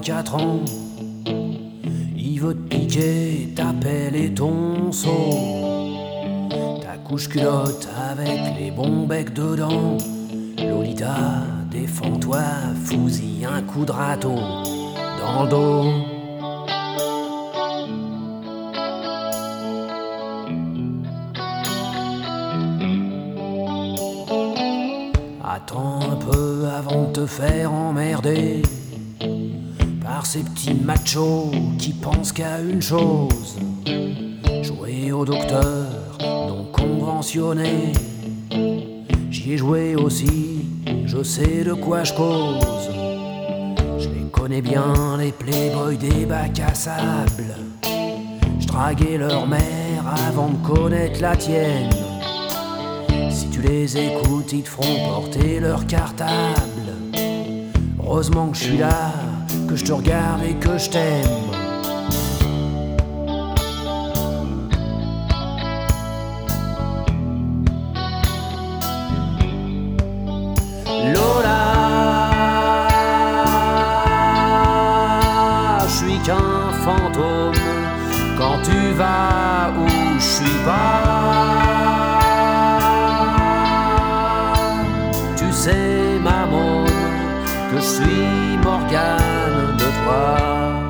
4 ans. Il veut te piquer ta pelle et ton seau, ta couche culotte avec les bons becs dedans. Lolita, défends-toi, fous-y un coup de râteau dans le dos. Attends un peu avant de te faire emmerder par ces petits machos qui pensent qu'à une chose: jouer au docteur non conventionné. J'y ai joué aussi, je sais de quoi je cause. Je les connais bien, les playboys des bacs à sable. Je draguais leur mère avant de connaître la tienne. Si tu les écoutes, ils te feront porter leur cartable. Heureusement que je suis là, que je te regarde et que je t'aime. Lola, je suis qu'un fantôme quand tu vas où je suis pas. Tu sais, maman, que je suis Morgane de toi.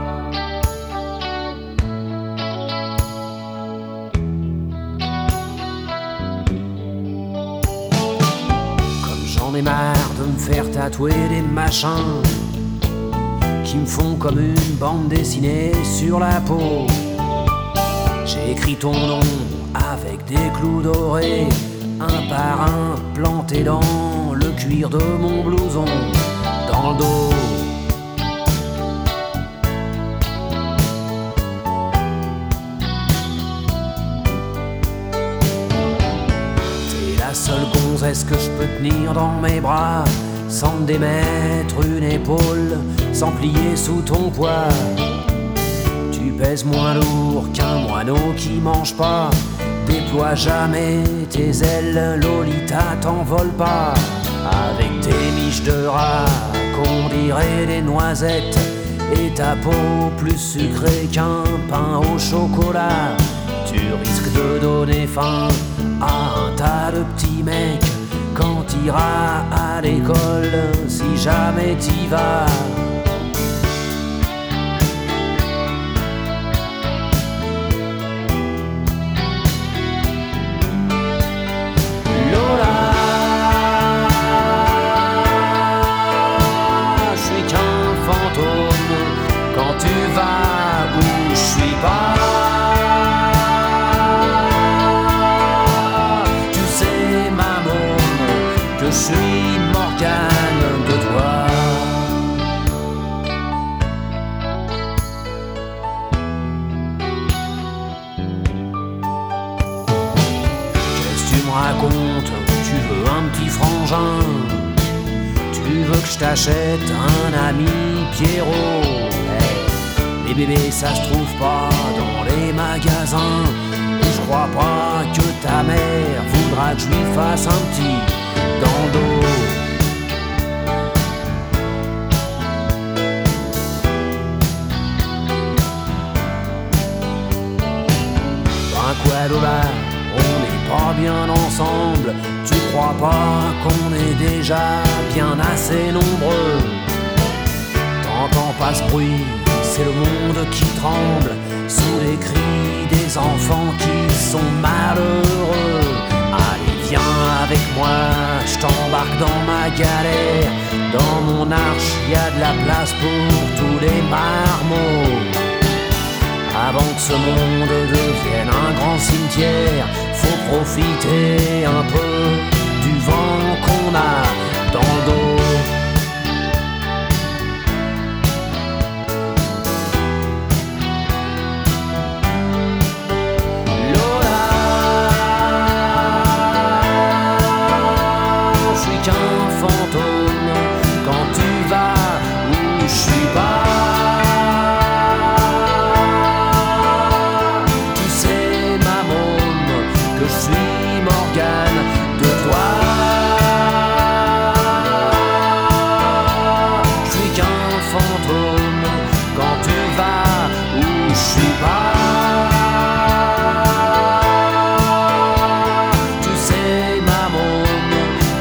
Comme j'en ai marre de me faire tatouer des machins qui me font comme une bande dessinée sur la peau. J'ai écrit ton nom avec des clous dorés, un par un planté dans le cuir de mon blouson, dans le dos. T'es la seule gonzesse que je peux tenir dans mes bras, sans me démettre une épaule, sans plier sous ton poids. Tu pèses moins lourd qu'un moineau qui mange pas. Déploie jamais tes ailes, Lolita, t'envole pas. Avec tes miches de rat qu'on dirait des noisettes, et ta peau plus sucrée qu'un pain au chocolat. Tu risques de donner faim à un tas de petits mecs quand t'iras à l'école, si jamais t'y vas. Quand tu vas où je suis pas, tu sais, maman, que je suis Morgane de toi. Qu'est-ce que tu me racontes? Tu veux un petit frangin? Tu veux que je t'achète un ami Pierrot? Les bébés, ça se trouve pas dans les magasins. Et je crois pas que ta mère voudra que je lui fasse un petit dans le dos. Ben quoi, Lola, on n'est pas bien ensemble. Tu crois pas qu'on est déjà bien assez nombreux? T'entends pas ce bruit? C'est le monde qui tremble sous les cris des enfants qui sont malheureux. Allez, viens avec moi, je t'embarque dans ma galère. Dans mon arche, y a de la place pour tous les marmots. Avant que ce monde devienne un grand cimetière, faut profiter un peu du vent qu'on a dans le dos.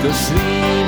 Je suis